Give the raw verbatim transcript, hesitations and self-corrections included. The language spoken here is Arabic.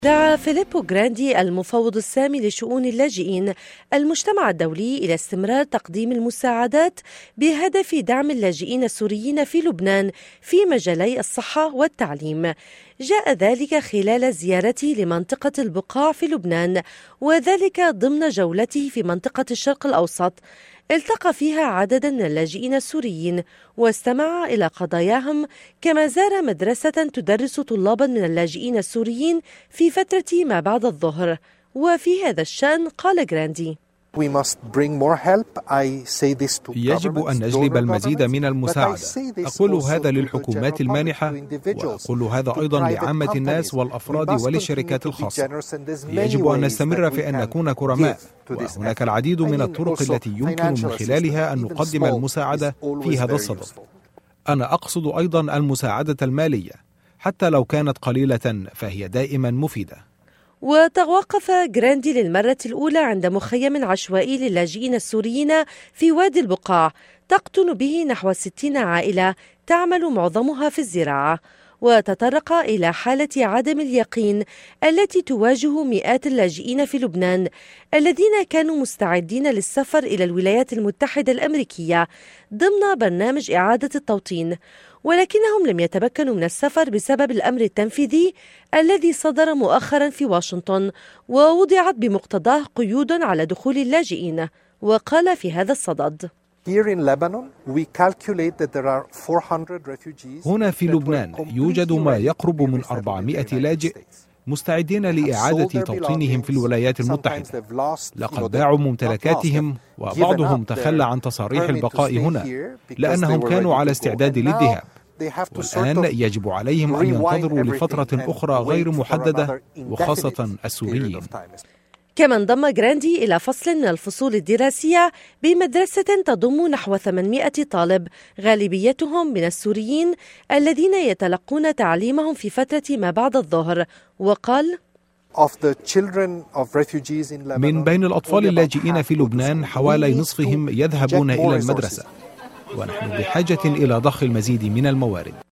دعا فيليبو جراندي المفوض السامي لشؤون اللاجئين المجتمع الدولي إلى استمرار تقديم المساعدات بهدف دعم اللاجئين السوريين في لبنان في مجالي الصحة والتعليم. جاء ذلك خلال زيارته لمنطقة البقاع في لبنان، وذلك ضمن جولته في منطقة الشرق الأوسط، التقى فيها عددا من اللاجئين السوريين واستمع إلى قضاياهم، كما زار مدرسة تدرس طلابا من اللاجئين السوريين في فترة ما بعد الظهر. وفي هذا الشأن قال جراندي: يجب أن نجلب المزيد من المساعدة. أقول هذا للحكومات المانحة، وأقول هذا أيضا لعامة الناس والأفراد وللشركات الخاصة. يجب أن نستمر في أن نكون كرماء، وهناك العديد من الطرق التي يمكن من خلالها أن نقدم المساعدة في هذا الصدد. أنا أقصد أيضا المساعدة المالية، حتى لو كانت قليلة فهي دائما مفيدة. وتوقف جراندي للمرة الأولى عند مخيم عشوائي للاجئين السوريين في وادي البقاع تقطن به نحو ستين عائلة تعمل معظمها في الزراعة، وتطرق إلى حالة عدم اليقين التي تواجه مئات اللاجئين في لبنان الذين كانوا مستعدين للسفر إلى الولايات المتحدة الأمريكية ضمن برنامج إعادة التوطين، ولكنهم لم يتمكنوا من السفر بسبب الأمر التنفيذي الذي صدر مؤخرا في واشنطن، ووضعت بمقتضاه قيود على دخول اللاجئين. وقال في هذا الصدد: هنا في لبنان يوجد ما يقرب من أربعمائة لاجئ مستعدين لإعادة توطينهم في الولايات المتحدة. لقد باعوا ممتلكاتهم، وبعضهم تخلى عن تصاريح البقاء هنا لأنهم كانوا على استعداد للذهاب، والآن يجب عليهم أن ينتظروا لفترة أخرى غير محددة، وخاصة السوريين. كما انضم جراندي إلى فصل من الفصول الدراسية بمدرسة تضم نحو ثمانمائة طالب، غالبيتهم من السوريين الذين يتلقون تعليمهم في فترة ما بعد الظهر. وقال: من بين الأطفال اللاجئين في لبنان حوالي نصفهم يذهبون إلى المدرسة، ونحن بحاجة إلى ضخ المزيد من الموارد.